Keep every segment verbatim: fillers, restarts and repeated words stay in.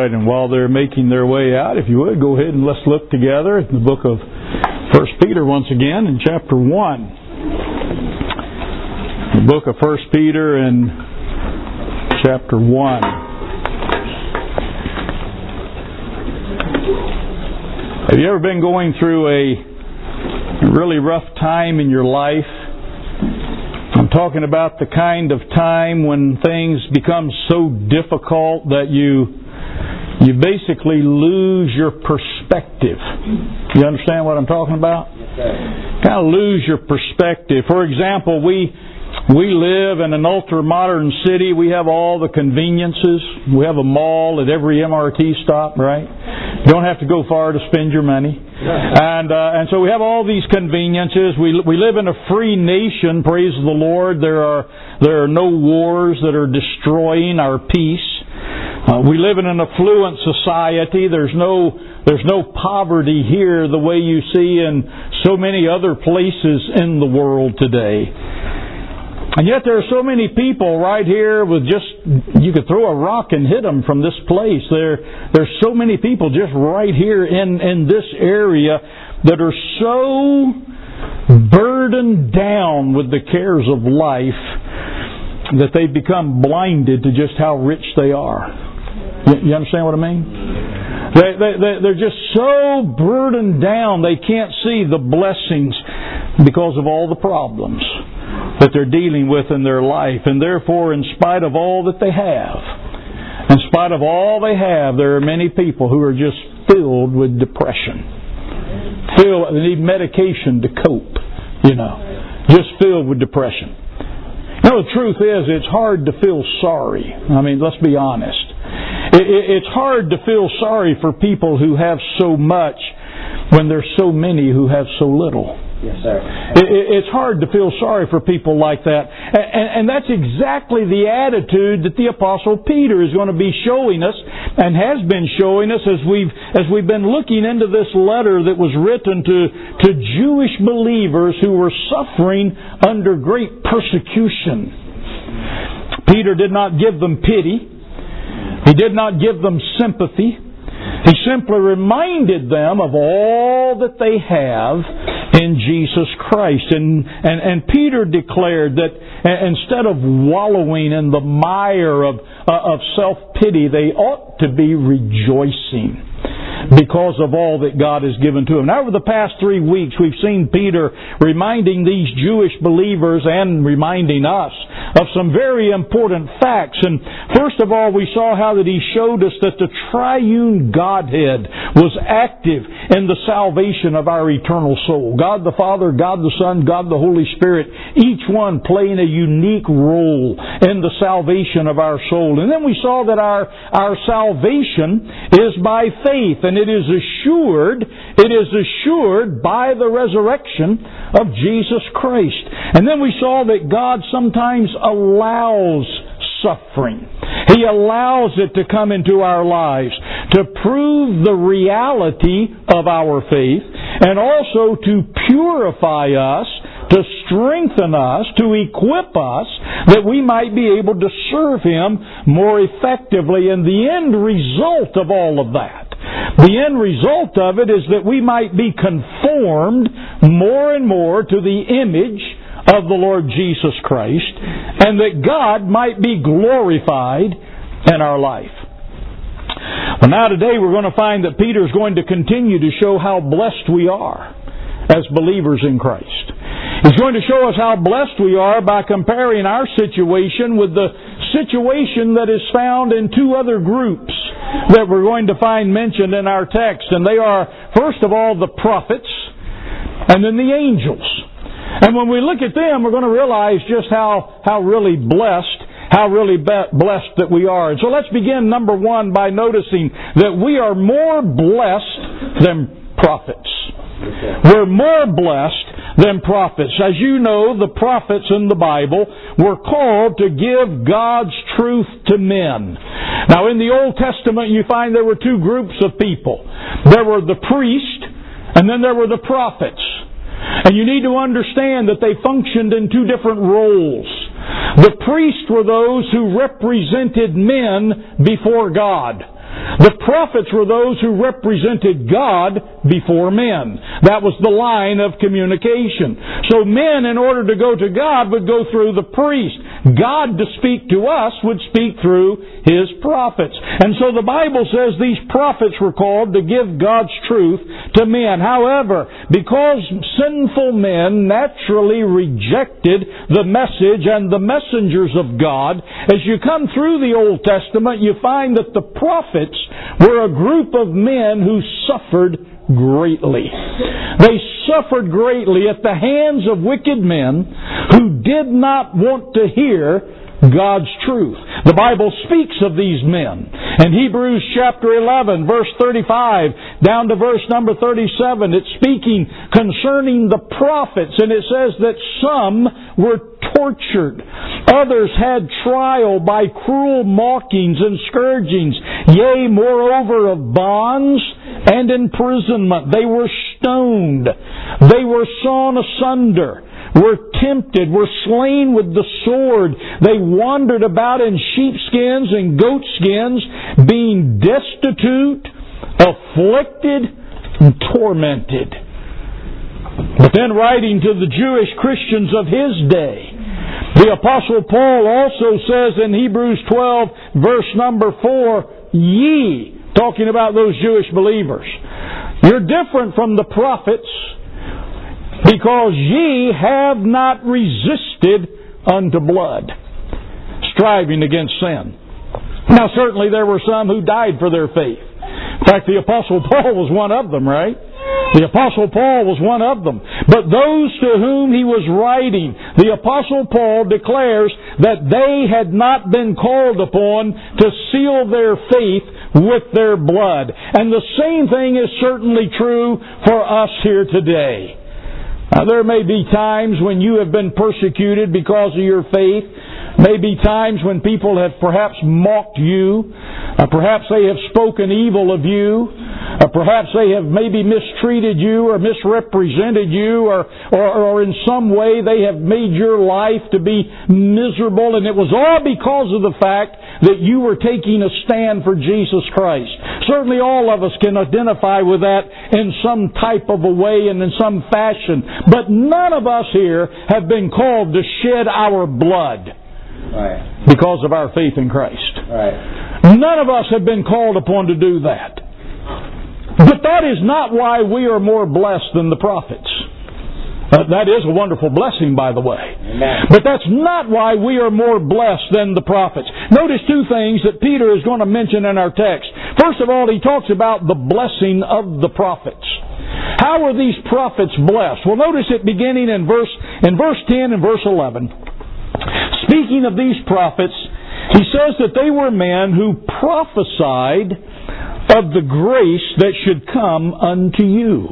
right, and while they're making their way out, if you would, go ahead and let's look together at the book of First Peter once again in chapter one. The book of First Peter in chapter one. Have you ever been going through a really rough time in your life? I'm talking about the kind of time when things become so difficult that you you basically lose your perspective. You understand what I'm talking about? Yes, kind of lose your perspective. For example, we we live in an ultra-modern city. We have all the conveniences. We have a mall at every M R T stop, right? You don't have to go far to spend your money. And uh, and so we have all these conveniences. We we live in a free nation, praise the Lord. There are there are no wars that are destroying our peace. Uh, we live in an affluent society. There's no there's no poverty here the way you see in so many other places in the world today. And yet there are so many people right here with just, you could throw a rock and hit them from this place. There, there's so many people just right here in, in this area that are so burdened down with the cares of life that they become blinded to just how rich they are. You, you understand what I mean? They, they, they're just so burdened down they can't see the blessings because of all the problems that they're dealing with in their life. And therefore, in spite of all that they have, in spite of all they have, there are many people who are just filled with depression. Filled, they need medication to cope, you know. Just filled with depression. You know, the truth is, it's hard to feel sorry. I mean, let's be honest. It, it, it's hard to feel sorry for people who have so much when there's so many who have so little. Yes, sir. It's hard to feel sorry for people like that. And that's exactly the attitude that the Apostle Peter is going to be showing us and has been showing us as we've as we've been looking into this letter that was written to, to Jewish believers who were suffering under great persecution. Peter did not give them pity. He did not give them sympathy. He simply reminded them of all that they have in Jesus Christ. And, and, and Peter declared that instead of wallowing in the mire of, uh, of self-pity, they ought to be rejoicing because of all that God has given to them. Now, over the past three weeks, we've seen Peter reminding these Jewish believers and reminding us of some very important facts. And first of all, we saw how that he showed us that the triune Godhead was active in the salvation of our eternal soul. God the Father, God the Son, God the Holy Spirit, each one playing a unique role in the salvation of our soul. And then we saw that our, our salvation is by faith, and it is assured, it is assured by the resurrection of Jesus Christ. And then we saw that God sometimes allows suffering. He allows it to come into our lives to prove the reality of our faith and also to purify us, to strengthen us, to equip us, that we might be able to serve Him more effectively. And the end result of all of that, the end result of it is that we might be conformed more and more to the image of the Lord Jesus Christ, and that God might be glorified in our life. Well, now today we're going to find that Peter is going to continue to show how blessed we are as believers in Christ. He's going to show us how blessed we are by comparing our situation with the situation that is found in two other groups that we're going to find mentioned in our text. And they are, first of all, the prophets, and then the angels. And when we look at them, we're going to realize just how, how really blessed, how really be- blessed that we are. And so let's begin, number one, by noticing that we are more blessed than prophets. We're more blessed than prophets. As you know, the prophets in the Bible were called to give God's truth to men. Now, in the Old Testament, you find there were two groups of people. There were the priest, and then there were the prophets. And you need to understand that they functioned in two different roles. The priests were those who represented men before God. The prophets were those who represented God before men. That was the line of communication. So men, in order to go to God, would go through the priest. God, to speak to us, would speak through His prophets. And so the Bible says these prophets were called to give God's truth to men. However, because sinful men naturally rejected the message and the messengers of God, as you come through the Old Testament, you find that the prophets were a group of men who suffered greatly. They suffered greatly at the hands of wicked men who did not want to hear God's truth. The Bible speaks of these men. In Hebrews chapter eleven, verse thirty-five, down to verse number thirty-seven, it's speaking concerning the prophets, and it says that some were tortured. Others had trial by cruel mockings and scourgings, yea, moreover of bonds and imprisonment. They were stoned. They were sawn asunder, were tempted, were slain with the sword. They wandered about in sheepskins and goatskins, being destitute, afflicted, and tormented. But then writing to the Jewish Christians of his day, the Apostle Paul also says in Hebrews twelve, verse number four, ye, talking about those Jewish believers, you're different from the prophets, because ye have not resisted unto blood, striving against sin. Now certainly there were some who died for their faith. In fact, the Apostle Paul was one of them, right? The Apostle Paul was one of them. But those to whom he was writing, the Apostle Paul declares that they had not been called upon to seal their faith with their blood. And the same thing is certainly true for us here today. Now, there may be times when you have been persecuted because of your faith. Maybe times when people have perhaps mocked you. Uh, perhaps they have spoken evil of you. Uh, perhaps they have maybe mistreated you or misrepresented you, or, or, or in some way they have made your life to be miserable, and it was all because of the fact that you were taking a stand for Jesus Christ. Certainly all of us can identify with that in some type of a way and in some fashion. But none of us here have been called to shed our blood. Right. Because of our faith in Christ. Right. None of us have been called upon to do that. But that is not why we are more blessed than the prophets. Uh, that is a wonderful blessing, by the way. Amen. But that's not why we are more blessed than the prophets. Notice two things that Peter is going to mention in our text. First of all, he talks about the blessing of the prophets. How are these prophets blessed? Well, notice it beginning in verse in verse ten and verse eleven. Speaking of these prophets, he says that they were men who prophesied of the grace that should come unto you,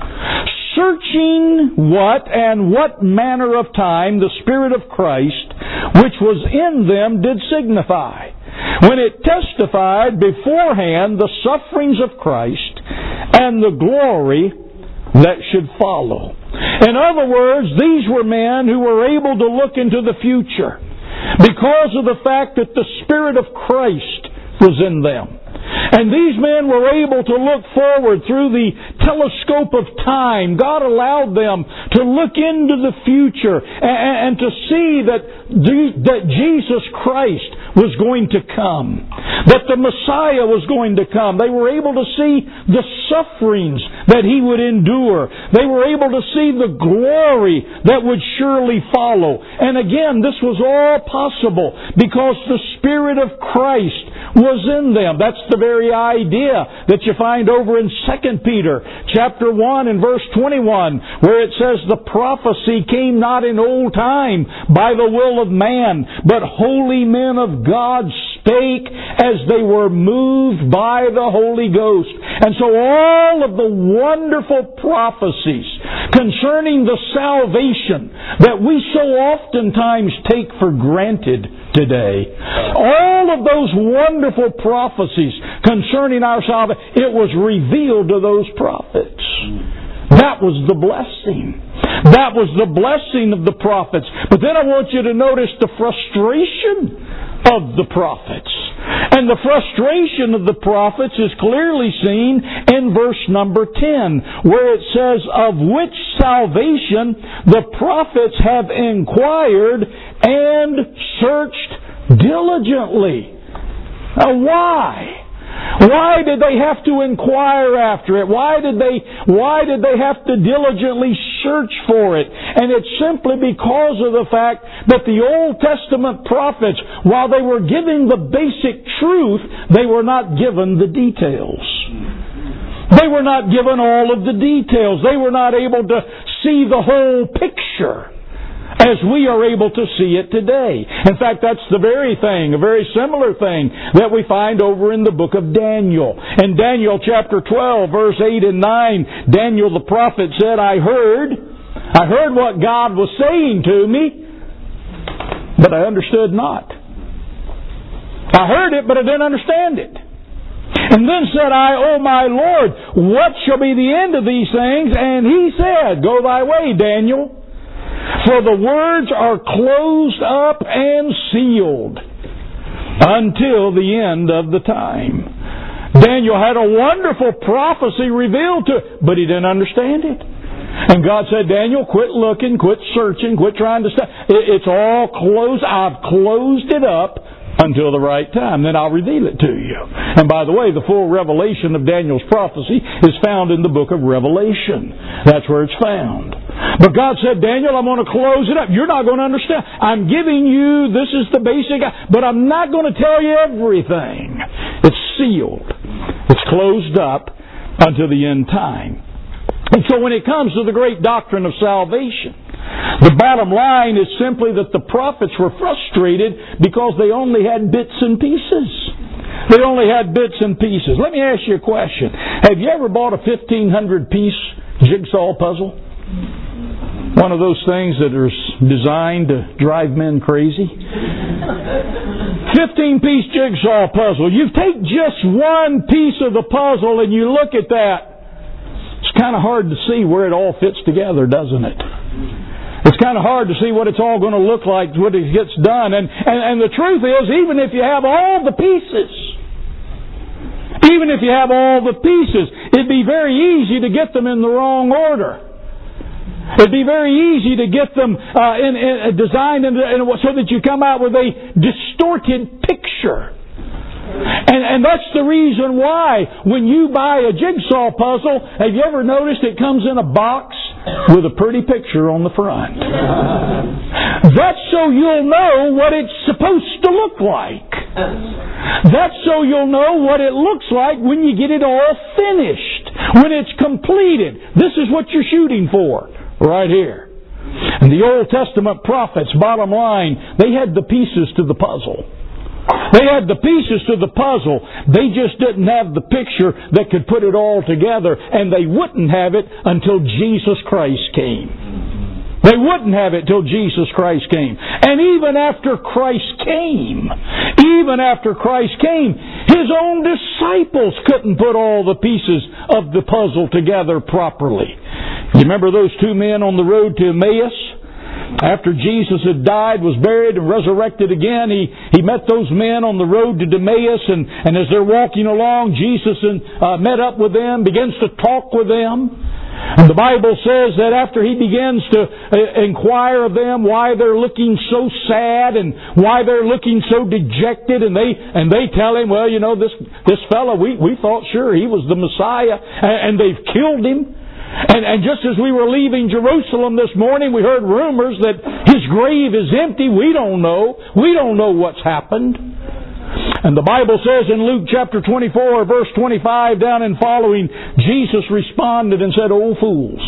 searching what and what manner of time the Spirit of Christ, which was in them, did signify, when it testified beforehand the sufferings of Christ and the glory that should follow. In other words, these were men who were able to look into the future because of the fact that the Spirit of Christ was in them. And these men were able to look forward through the telescope of time. God allowed them to look into the future and, and to see that, that Jesus Christ was going to come, that the Messiah was going to come. They were able to see the sufferings that He would endure. They were able to see the glory that would surely follow. And again, this was all possible because the Spirit of Christ was in them. That's the very idea that you find over in Second Peter chapter one and verse twenty-one, where it says, the prophecy came not in old time by the will of man, but holy men of God spake as they were moved by the Holy Ghost. And so all of the wonderful prophecies concerning the salvation that we so oftentimes take for granted today, all of those wonderful prophecies concerning our salvation, it was revealed to those prophets. That was the blessing. That was the blessing of the prophets. But then I want you to notice the frustration of the prophets. And the frustration of the prophets is clearly seen in verse number ten, where it says, of which salvation the prophets have inquired and searched diligently. Now, why? Why did they have to inquire after it? Why did they, why did they have to diligently search for it? And it's simply because of the fact that the Old Testament prophets, while they were giving the basic truth, they were not given the details. They were not given all of the details. They were not able to see the whole picture as we are able to see it today. In fact, that's the very thing, a very similar thing that we find over in the book of Daniel. In Daniel chapter twelve, verse eight and nine, Daniel the prophet said, I heard, I heard what God was saying to me, but I understood not. I heard it, but I didn't understand it. And then said I, O my Lord, what shall be the end of these things? And he said, go thy way, Daniel. For the words are closed up and sealed until the end of the time. Daniel had a wonderful prophecy revealed to him, but he didn't understand it. And God said, Daniel, quit looking, quit searching, quit trying to study. It's all closed. I've closed it up until the right time. Then I'll reveal it to you. And by the way, the full revelation of Daniel's prophecy is found in the book of Revelation. That's where it's found. But God said, Daniel, I'm going to close it up. You're not going to understand. I'm giving you, this is the basic, but I'm not going to tell you everything. It's sealed. It's closed up until the end time. And so when it comes to the great doctrine of salvation, the bottom line is simply that the prophets were frustrated because they only had bits and pieces. They only had bits and pieces. Let me ask you a question. Have you ever bought a fifteen hundred piece jigsaw puzzle? One of those things that are designed to drive men crazy. fifteen piece jigsaw puzzle. You take just one piece of the puzzle and you look at that. It's kind of hard to see where it all fits together, doesn't it? It's kind of hard to see what it's all going to look like when it gets done. And, and, and the truth is, even if you have all the pieces, even if you have all the pieces, it'd be very easy to get them in the wrong order. It'd be very easy to get them uh, in, in, designed in, in, so that you come out with a distorted picture. And, and that's the reason why when you buy a jigsaw puzzle, have you ever noticed it comes in a box with a pretty picture on the front? That's so you'll know what it's supposed to look like. That's so you'll know what it looks like when you get it all finished, when it's completed. This is what you're shooting for right here. And the Old Testament prophets, bottom line, they had the pieces to the puzzle. They had the pieces to the puzzle. They just didn't have the picture that could put it all together, and they wouldn't have it until Jesus Christ came. They wouldn't have it till Jesus Christ came. And even after Christ came, even after Christ came, His own disciples couldn't put all the pieces of the puzzle together properly. You remember those two men on the road to Emmaus? After Jesus had died, was buried, and resurrected again, he, he met those men on the road to Emmaus, and, and as they're walking along, Jesus uh, met up with them, begins to talk with them. And the Bible says that after he begins to uh, inquire of them why they're looking so sad and why they're looking so dejected, and they and they tell him, well, you know, this this fellow, we, we thought sure he was the Messiah, and, and they've killed him. And, and just as we were leaving Jerusalem this morning, we heard rumors that his grave is empty. We don't know. We don't know what's happened. And the Bible says in Luke chapter twenty-four, verse twenty-five, down and following, Jesus responded and said, O fools,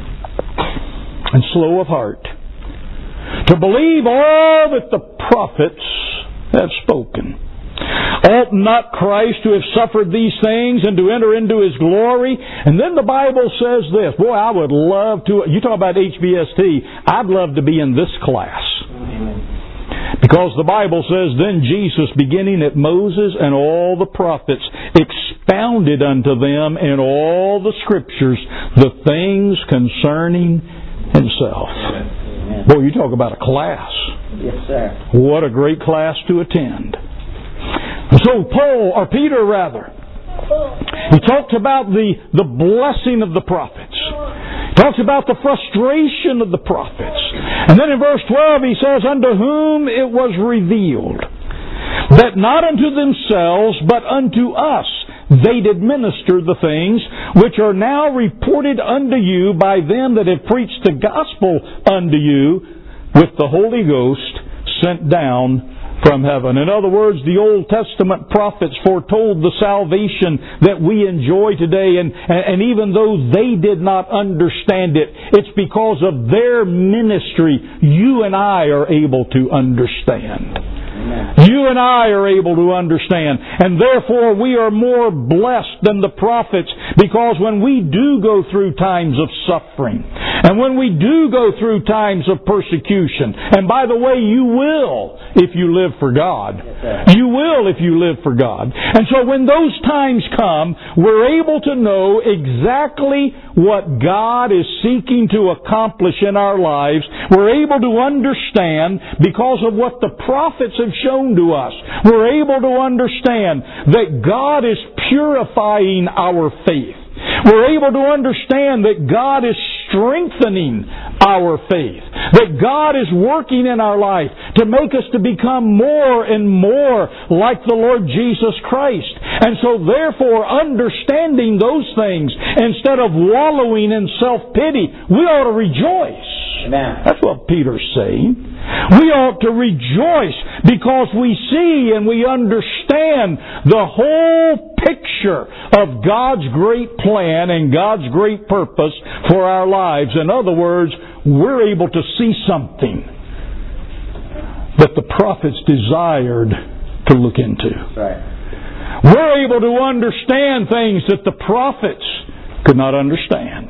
and slow of heart, to believe all that the prophets have spoken. Ought not Christ to have suffered these things and to enter into His glory? And then the Bible says this. Boy, I would love to... You talk about H B S T. I'd love to be in this class. Because the Bible says, then Jesus, beginning at Moses and all the prophets, expounded unto them in all the Scriptures the things concerning Himself. Boy, you talk about a class. Yes, sir. What a great class to attend. So Paul, or Peter rather, he talks about the, the blessing of the prophets. He talks about the frustration of the prophets. And then in verse twelve he says, unto whom it was revealed, that not unto themselves, but unto us they did minister the things which are now reported unto you by them that have preached the gospel unto you with the Holy Ghost sent down from heaven. In other words, the Old Testament prophets foretold the salvation that we enjoy today, and, and even though they did not understand it, it's because of their ministry you and I are able to understand. You and I are able to understand. And therefore we are more blessed than the prophets, because when we do go through times of suffering, and when we do go through times of persecution, and by the way, you will if you live for God. You will if you live for God. And so when those times come, we're able to know exactly what God is seeking to accomplish in our lives. We're able to understand because of what the prophets have shown to us. We're able to understand that God is purifying our faith. We're able to understand that God is strengthening our faith. That God is working in our life to make us to become more and more like the Lord Jesus Christ. And so therefore, understanding those things, instead of wallowing in self-pity, we ought to rejoice. Amen. That's what Peter's saying. We ought to rejoice because we see and we understand the whole picture of God's great plan and God's great purpose for our lives. In other words, we're able to see something that the prophets desired to look into. Right. We're able to understand things that the prophets could not understand.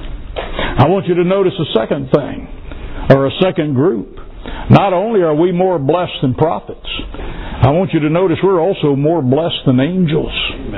I want you to notice a second thing, or a second group. Not only are we more blessed than prophets, I want you to notice we're also more blessed than angels.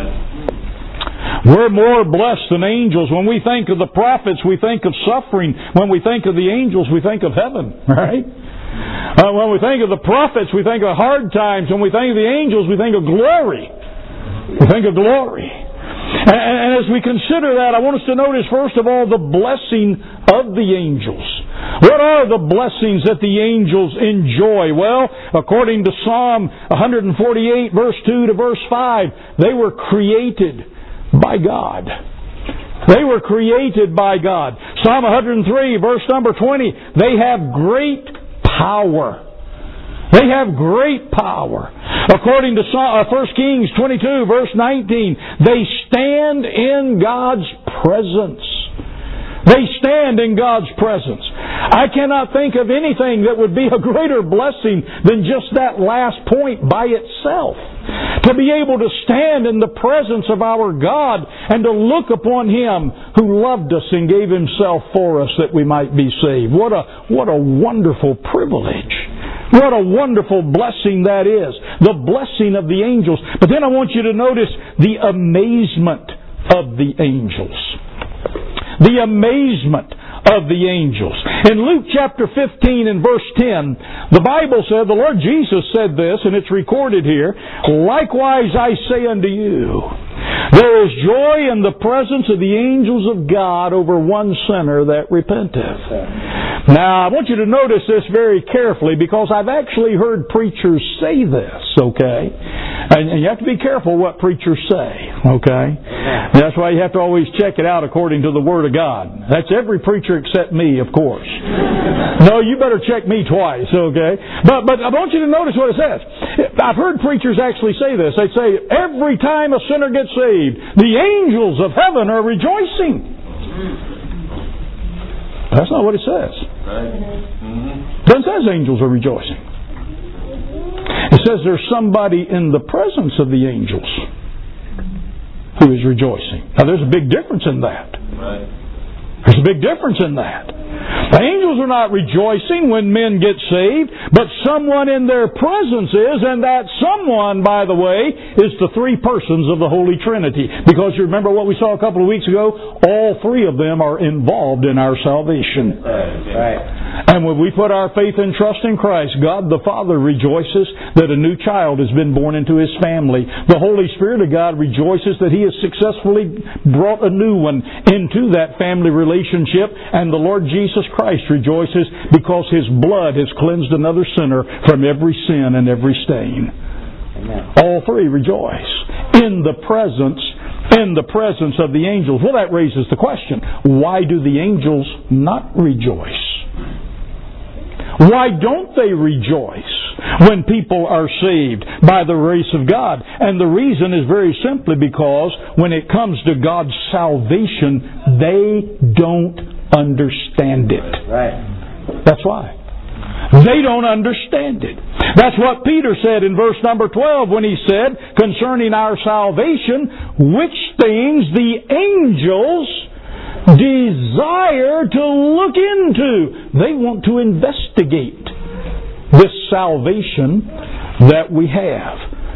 Amen. We're more blessed than angels. When we think of the prophets, we think of suffering. When we think of the angels, we think of heaven. Right? Uh, when we think of the prophets, we think of hard times. When we think of the angels, we think of glory. We think of glory. And, and as we consider that, I want us to notice, first of all, the blessing of the angels. What are the blessings that the angels enjoy? Well, according to Psalm one forty-eight, verse two to verse five, they were created by God. They were created by God. Psalm one oh three, verse number twenty, they have great power. They have great power. According to First Kings twenty-two, verse nineteen, they stand in God's presence. They stand in God's presence. I cannot think of anything that would be a greater blessing than just that last point by itself. To be able to stand in the presence of our God and to look upon Him who loved us and gave Himself for us that we might be saved. What a, what a wonderful privilege. What a wonderful blessing that is. The blessing of the angels. But then I want you to notice the amazement of the angels. The amazement of the angels. In Luke chapter fifteen and verse ten, the Bible said, the Lord Jesus said this, and it's recorded here, likewise I say unto you, there is joy in the presence of the angels of God over one sinner that repenteth. Now, I want you to notice this very carefully, because I've actually heard preachers say this, okay? And, and you have to be careful what preachers say, okay? That's why you have to always check it out according to the Word of God. That's every preacher except me, of course. No, you better check me twice, okay? But, but I want you to notice what it says. I've heard preachers actually say this. They say, every time a sinner gets saved, the angels of heaven are rejoicing. That's not what it says. It doesn't say angels are rejoicing. It says there's somebody in the presence of the angels who is rejoicing. Now there's a big difference in that. There's a big difference in that. The angels are not rejoicing when men get saved, but someone in their presence is, and that someone, by the way, is the three persons of the Holy Trinity. Because you remember what we saw a couple of weeks ago? All three of them are involved in our salvation. Right. And when we put our faith and trust in Christ, God the Father rejoices that a new child has been born into His family. The Holy Spirit of God rejoices that He has successfully brought a new one into that family relationship, and the Lord Jesus Christ rejoices because His blood has cleansed another sinner from every sin and every stain. Amen. All three rejoice in the presence in the presence of the angels. Well, that raises the question, why do the angels not rejoice? Why don't they rejoice when people are saved by the grace of God? And the reason is very simply because when it comes to God's salvation, they don't understand it. Right. That's why. They don't understand it. That's what Peter said in verse number twelve when he said, concerning our salvation, which things the angels desire to look into. They want to investigate this salvation that we have.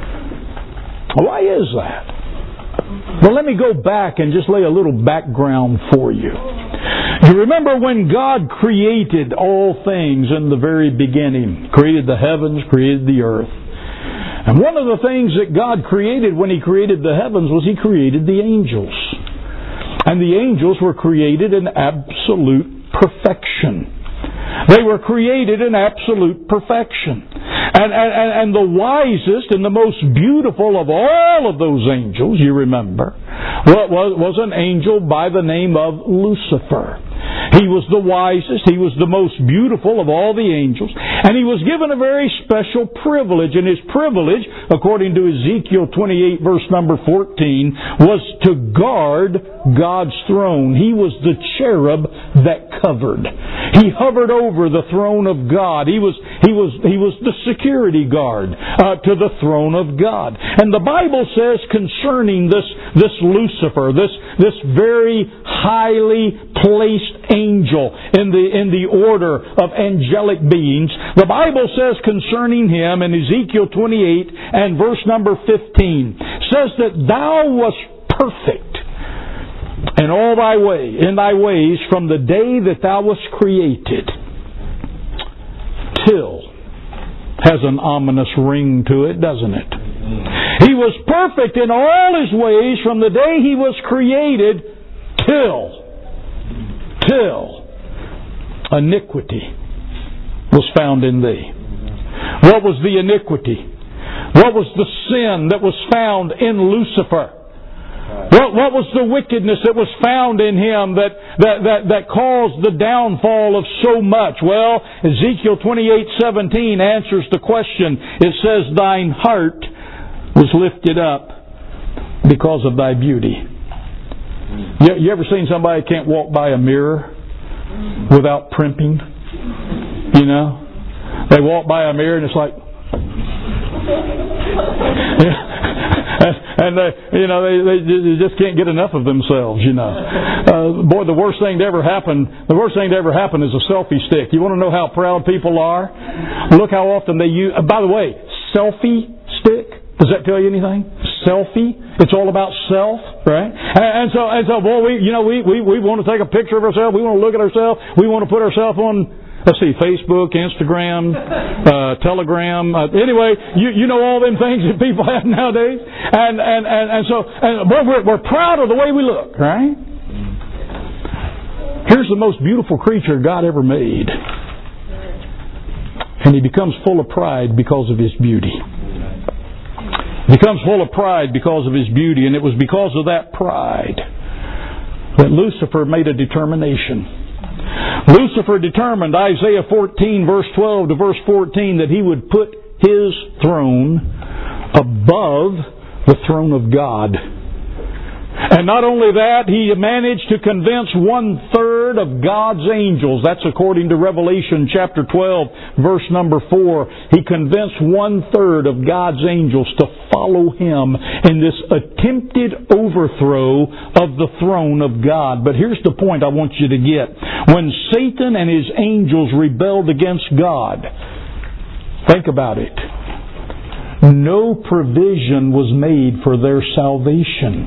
Why is that? Well, let me go back and just lay a little background for you. You remember when God created all things in the very beginning, created the heavens, created the earth. And one of the things that God created when He created the heavens was He created the angels. And the angels were created in absolute perfection. They were created in absolute perfection. And, and, and the wisest and the most beautiful of all of those angels, you remember, was, was an angel by the name of Lucifer. He was the wisest, he was the most beautiful of all the angels, and he was given a very special privilege, and his privilege, according to Ezekiel twenty-eight verse number fourteen, was to guard God's throne. He was the cherub that covered. He hovered over the throne of God. He was he was he was the security guard uh, to the throne of God. And the Bible says concerning this this Lucifer, this this very highly placed angel in the in the order of angelic beings, the Bible says concerning him in Ezekiel twenty-eight and verse number fifteen, says that thou wast perfect in all thy way, in thy ways from the day that thou wast created till, has an ominous ring to it, doesn't it? He was perfect in all his ways from the day he was created till till iniquity was found in thee. What was the iniquity? What was the sin that was found in Lucifer? What, what was the wickedness that was found in him that, that, that, that caused the downfall of so much? Well, Ezekiel twenty-eight seventeen answers the question. It says, thine heart was lifted up because of thy beauty. You, you ever seen somebody who can't walk by a mirror without primping? You know? They walk by a mirror and it's like... and they, you know, they, they just can't get enough of themselves, you know. Uh, boy, the worst thing to ever happen, the worst thing to ever happen is a selfie stick. You want to know how proud people are? Look how often they use... Uh, by the way, selfie stick? Does that tell you anything? Selfie? It's all about self, right? And, and so, and so, boy, we, you know, we, we, we want to take a picture of ourselves. We want to look at ourselves. We want to put ourselves on, let's see, Facebook, Instagram, uh, Telegram. Uh, anyway, you, you know all them things that people have nowadays. And, and, and, and so, and, boy, we're, we're proud of the way we look, right? Here's the most beautiful creature God ever made. And he becomes full of pride because of his beauty. He becomes full of pride because of his beauty, and it was because of that pride that Lucifer made a determination. Lucifer determined, Isaiah fourteen verse twelve to verse fourteen, that he would put his throne above the throne of God. And not only that, he managed to convince one third one-third of God's angels, that's according to Revelation chapter twelve, verse number four, He convinced one-third of God's angels to follow Him in this attempted overthrow of the throne of God. But here's the point I want you to get. When Satan and his angels rebelled against God, think about it. No provision was made for their salvation.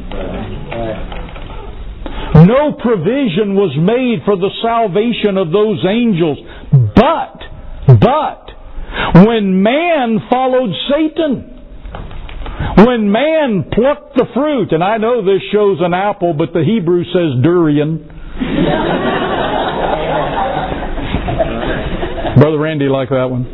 No provision was made for the salvation of those angels. But, but, when man followed Satan, when man plucked the fruit, and I know this shows an apple, but the Hebrew says durian. Brother Randy liked that one.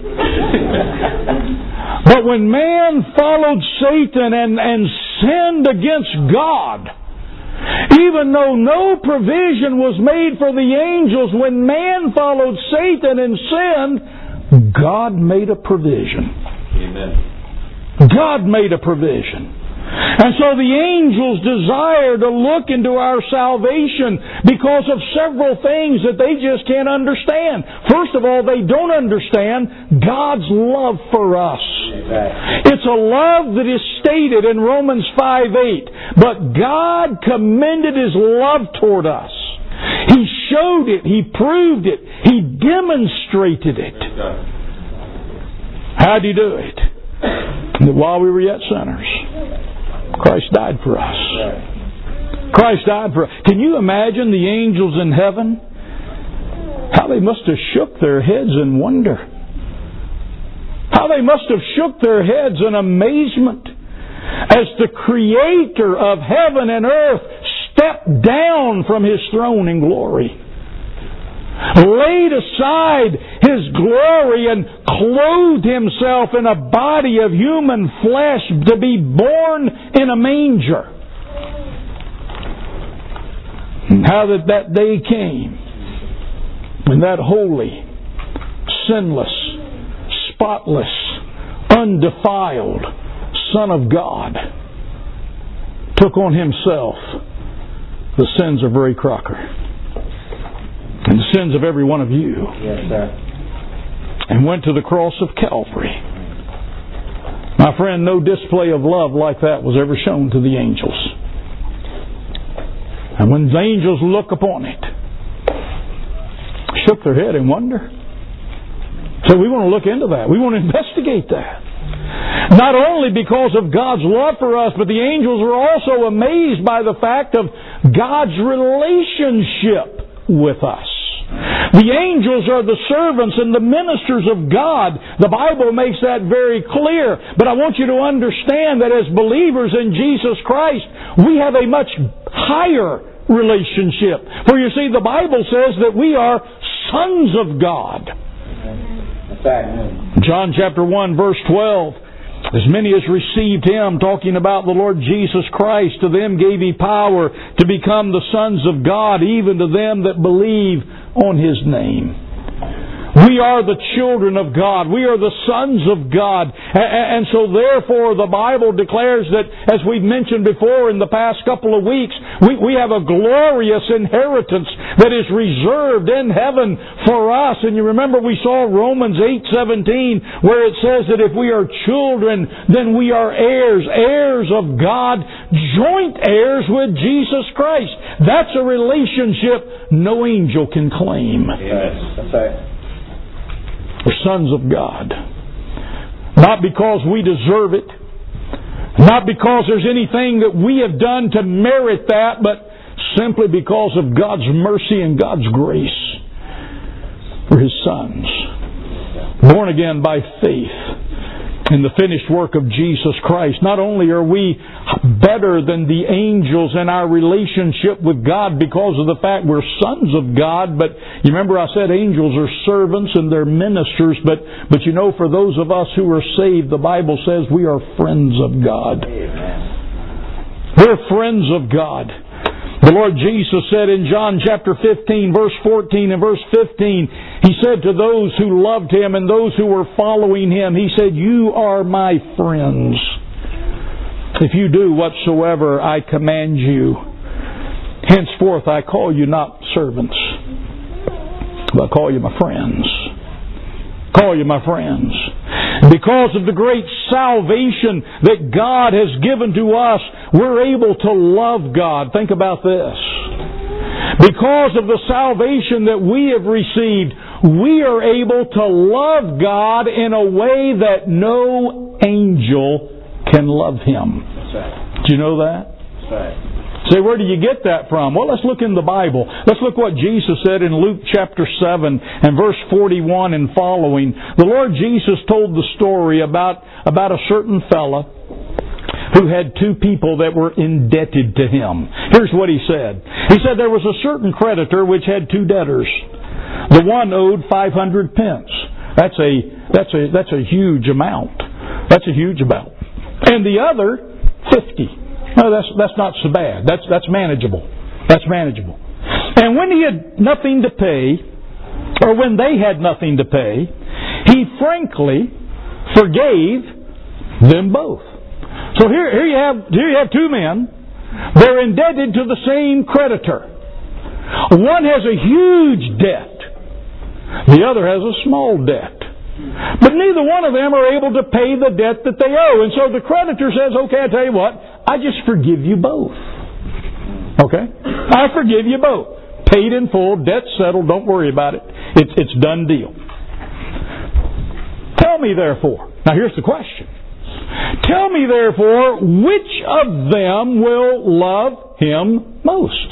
But when man followed Satan and, and sinned against God, even though no provision was made for the angels, when man followed Satan and sinned, God made a provision. Amen. God made a provision. And so the angels desire to look into our salvation because of several things that they just can't understand. First of all, they don't understand God's love for us. It's a love that is stated in Romans five eight. But God commended His love toward us. He showed it. He proved it. He demonstrated it. How did He do it? That while we were yet sinners, Christ died for us. Christ died for us. Can you imagine the angels in heaven? How they must have shook their heads in wonder. How they must have shook their heads in amazement as the Creator of heaven and earth stepped down from His throne in glory, laid aside His glory and clothed Himself in a body of human flesh to be born in a manger. And how that that day came when that holy, sinless, spotless, undefiled Son of God took on Himself the sins of Ray Crocker and the sins of every one of you. Yes, sir. And went to the cross of Calvary. My friend, no display of love like that was ever shown to the angels. And when the angels look upon it, shook their head in wonder. So we want to look into that. We want to investigate that. Not only because of God's love for us, but the angels were also amazed by the fact of God's relationship with us. The angels are the servants and the ministers of God. The Bible makes that very clear. But I want you to understand that as believers in Jesus Christ, we have a much higher relationship. For you see, the Bible says that we are sons of God. John chapter one, verse twelve. As many as received Him, talking about the Lord Jesus Christ, to them gave He power to become the sons of God, even to them that believe on His name. We are the children of God. We are the sons of God. And so therefore the Bible declares that, as we've mentioned before in the past couple of weeks, we, we have a glorious inheritance that is reserved in heaven for us. And you remember we saw Romans eight seventeen, where it says that if we are children, then we are heirs, heirs of God, joint heirs with Jesus Christ. That's a relationship no angel can claim. Yes, that's right. We're sons of God. Not because we deserve it. Not because there's anything that we have done to merit that, but simply because of God's mercy and God's grace for His sons. Born again by faith in the finished work of Jesus Christ. Not only are we better than the angels in our relationship with God because of the fact we're sons of God, but you remember I said angels are servants and they're ministers, but, but you know, for those of us who are saved, the Bible says we are friends of God. Amen. We're friends of God. The Lord Jesus said in John chapter fifteen, verse fourteen and verse fifteen, He said to those who loved Him and those who were following Him, He said, "You are my friends, if you do whatsoever I command you. Henceforth I call you not servants, But I call you my friends. Call you my friends. Because of the great salvation that God has given to us, we're able to love God. Think about this. Because of the salvation that we have received, we are able to love God in a way that no angel can love Him. That's right. Do you know that? That's right. Say, where do you get that from? Well, let's look in the Bible. Let's look what Jesus said in Luke chapter seven and verse forty-one and following. The Lord Jesus told the story about, about a certain fella who had two people that were indebted to him. Here's what he said. He said there was a certain creditor which had two debtors. The one owed five hundred pence. That's a, that's a, that's a huge amount. That's a huge amount. And the other, fifty. No, that's that's not so bad. That's that's manageable. That's manageable. And when he had nothing to pay, or when they had nothing to pay, he frankly forgave them both. So here, here you have here you have two men. They're indebted to the same creditor. One has a huge debt. The other has a small debt. But neither one of them are able to pay the debt that they owe. And so the creditor says, okay, I tell you what, I just forgive you both. Okay? I forgive you both. Paid in full, debt settled, don't worry about it. It's it's done deal. Tell me therefore, now here's the question. Tell me therefore, which of them will love him most?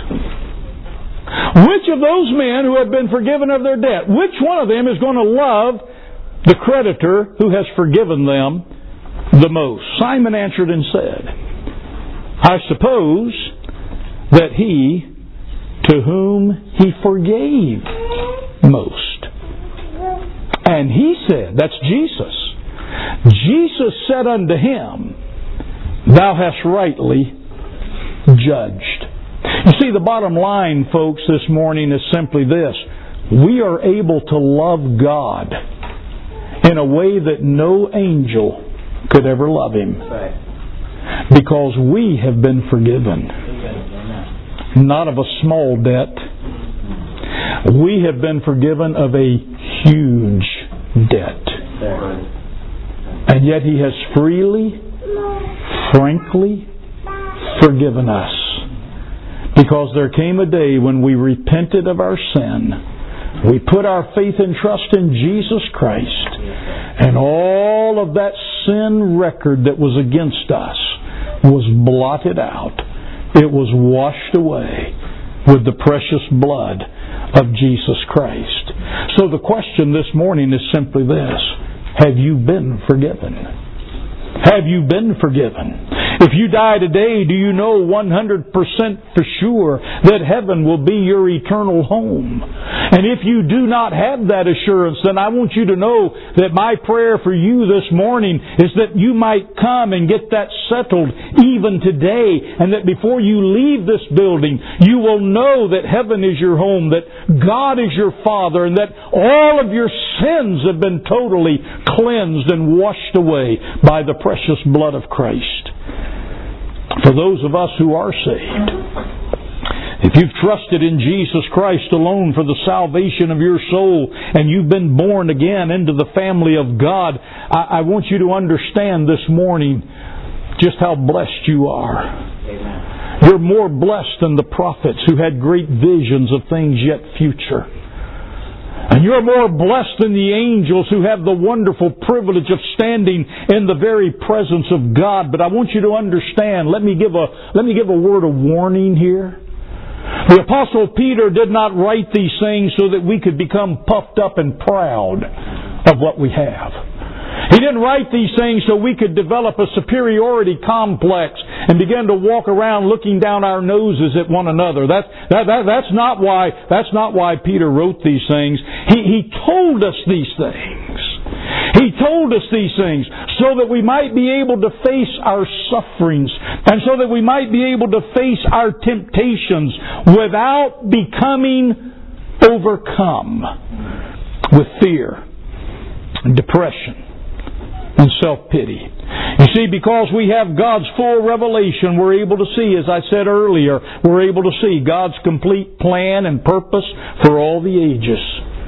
Which of those men who have been forgiven of their debt, which one of them is going to love the creditor who has forgiven them the most? Simon answered and said, I suppose that he to whom he forgave most. And he said, that's Jesus. Jesus said unto him, thou hast rightly judged. You see, the bottom line, folks, this morning is simply this. We are able to love God in a way that no angel could ever love Him. Because we have been forgiven. Not of a small debt. We have been forgiven of a huge debt. And yet He has freely, frankly forgiven us. Because there came a day when we repented of our sin. We put our faith and trust in Jesus Christ. And all of that sin record that was against us was blotted out. It was washed away with the precious blood of Jesus Christ. So the question this morning is simply this. Have you been forgiven? Have you been forgiven? If you die today, do you know one hundred percent for sure that heaven will be your eternal home? And if you do not have that assurance, then I want you to know that my prayer for you this morning is that you might come and get that settled even today, and that before you leave this building, you will know that heaven is your home, that God is your Father, and that all of your sins have been totally cleansed and washed away by the precious blood of Christ. For those of us who are saved, if you've trusted in Jesus Christ alone for the salvation of your soul, and you've been born again into the family of God, I, I want you to understand this morning just how blessed you are. Amen. You're more blessed than the prophets who had great visions of things yet future. And you're more blessed than the angels who have the wonderful privilege of standing in the very presence of God. But I want you to understand, let me give a, let me give a word of warning here. The Apostle Peter did not write these things so that we could become puffed up and proud of what we have. He didn't write these things so we could develop a superiority complex and begin to walk around looking down our noses at one another. That's, that, that, that's not why, that's not why Peter wrote these things. He, he told us these things. He told us these things so that we might be able to face our sufferings and so that we might be able to face our temptations without becoming overcome with fear and depression and self-pity. You see, because we have God's full revelation, we're able to see, as I said earlier, we're able to see God's complete plan and purpose for all the ages.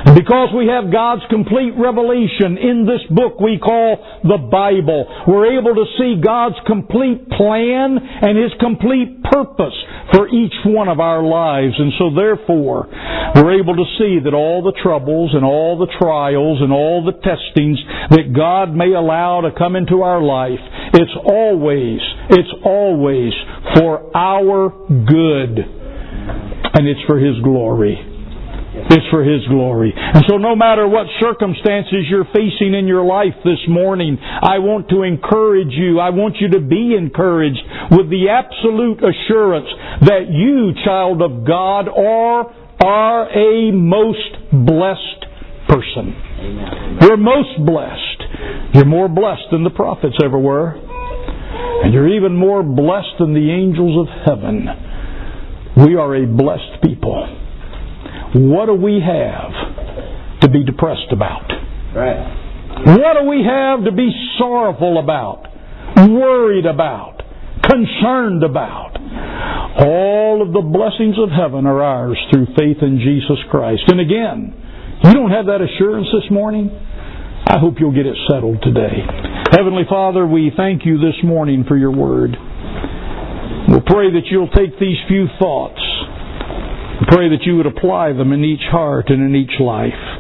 And because we have God's complete revelation in this book we call the Bible, we're able to see God's complete plan and His complete purpose for each one of our lives. And so therefore, we're able to see that all the troubles and all the trials and all the testings that God may allow to come into our life, it's always, it's always for our good. And it's for His glory. It's for His glory. And so no matter what circumstances you're facing in your life this morning, I want to encourage you, I want you to be encouraged with the absolute assurance that you, child of God, are, are a most blessed person. Amen. You're most blessed. You're more blessed than the prophets ever were. And you're even more blessed than the angels of heaven. We are a blessed people. What do we have to be depressed about? Right. What do we have to be sorrowful about, worried about, concerned about? All of the blessings of heaven are ours through faith in Jesus Christ. And again, you don't have that assurance this morning? I hope you'll get it settled today. Heavenly Father, we thank you this morning for your word. We'll pray that you'll take these few thoughts. We pray that you would apply them in each heart and in each life.